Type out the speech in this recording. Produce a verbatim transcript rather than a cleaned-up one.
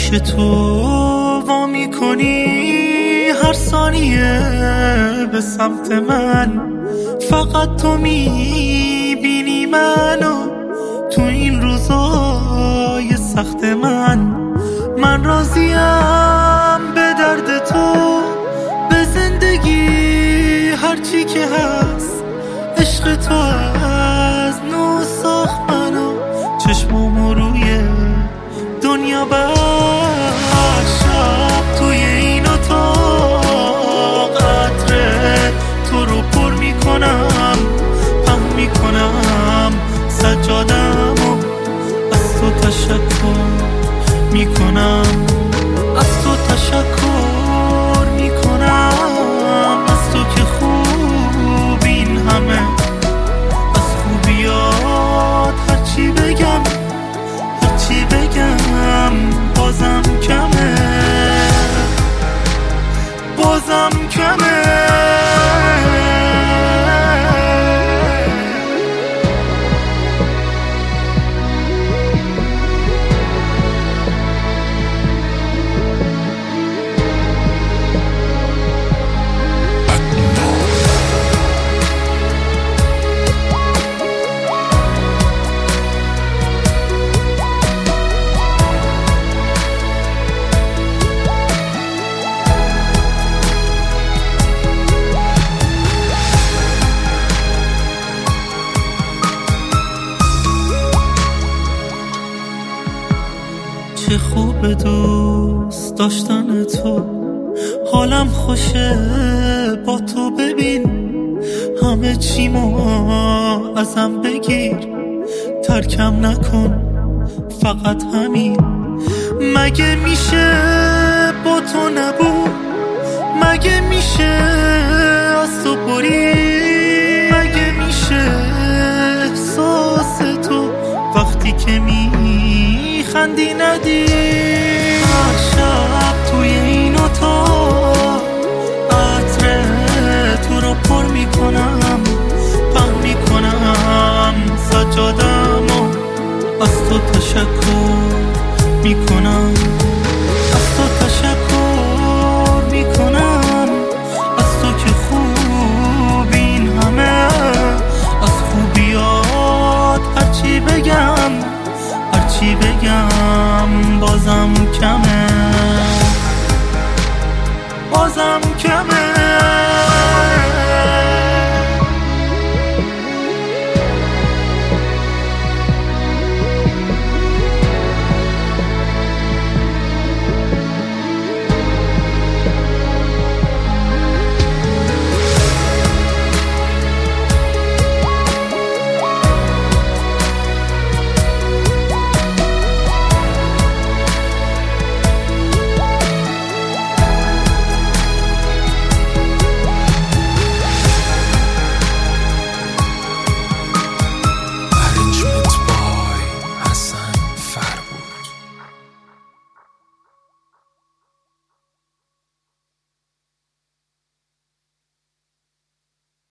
که تو وا میکنی هر ثانیه به سمت من، فقط تو میبینی منو تو این روزای سخت من. من راضیم به درد تو، به زندگی هرچی که هست. عشق تو از نو ساخت منو، چشمامو روی دنیا بر شب توی این اتاق عطر تو رو پر میکنم، پهن میکنم سجادمو، از تو تشکر میکنم، از تو تشکر میکنم، از تو که خوب این همه، از خوبیات هرچی بگم هرچی بگم بازم کمه، بازم کمه. چه خوب دوست داشتن تو، حالم خوشه با تو. ببین همه چیمو ازم بگیر، ترکم نکن فقط همین. مگه میشه با تو نبود، مگه میشه از تو برید، مگه میشه احساس تو وقتی که میخندی ندی. هر شب توی این اتاق عطر تو رو پر میکنم، پهن میکنم سجادمو، از تو تشکر میکنم، از تو تشکر میکنم، از تو که خوب این همه، از خوبیات هرچی بگم هرچی بگم بازم کمه.